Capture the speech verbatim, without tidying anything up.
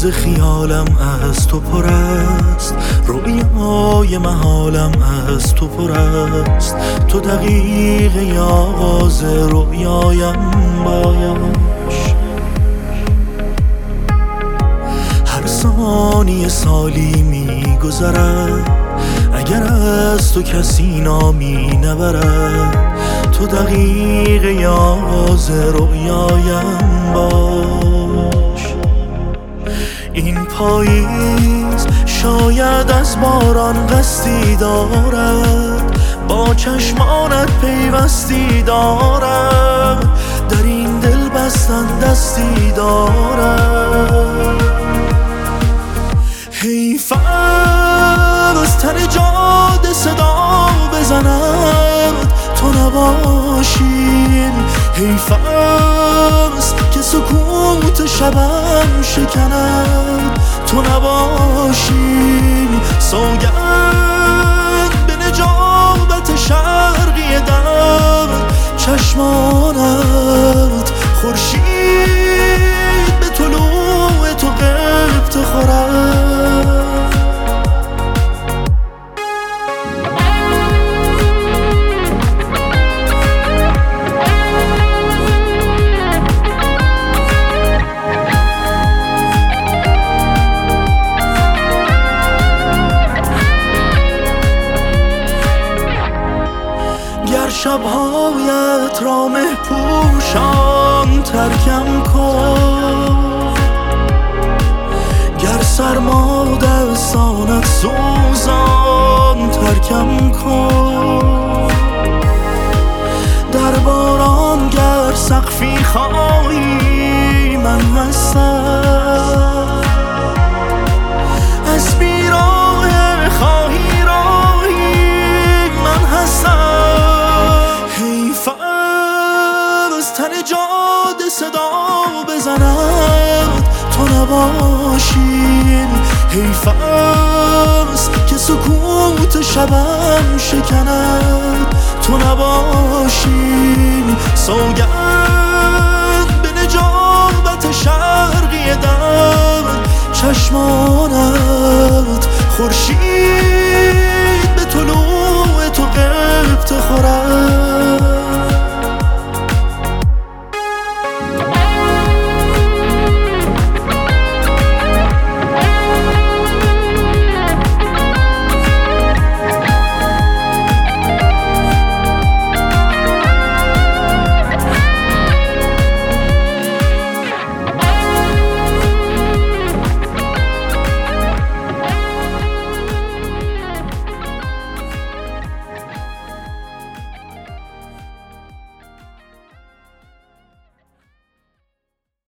روز خیالم از تو پر است، رویای محالم از تو پر است. تو دقیقه آغاز رویایم باش، هر ثانیه سالی می گذرد اگر از تو کسی نامی نبرد. تو دقیقه آغاز رویایم باش. این پاییز شاید از باران قصدی دارد، با چشمانت پیوستی دارد، در این دل بستن دستی دارد. حیف از تن جاده صدا بزند تو نباشی، حیف است که سکوت شبم شکند تو نباشی. سوگند به نجابت شرقی دم چشمانت، خورشید به طلوع تو غبطه خورد. شبهایت را مه پوشان ترکم کن، گر سرما دستانت سوزان ترکم کن. در باران گر سقفی خواهی من هستم، از بیراه خواهی راهی من هستم. تن جاده صدا بزند تو نباشی، حیف است که سکوت شبم شکند تو نباشی. سوگند به نجابت شرقی دم چشمانت، خورشید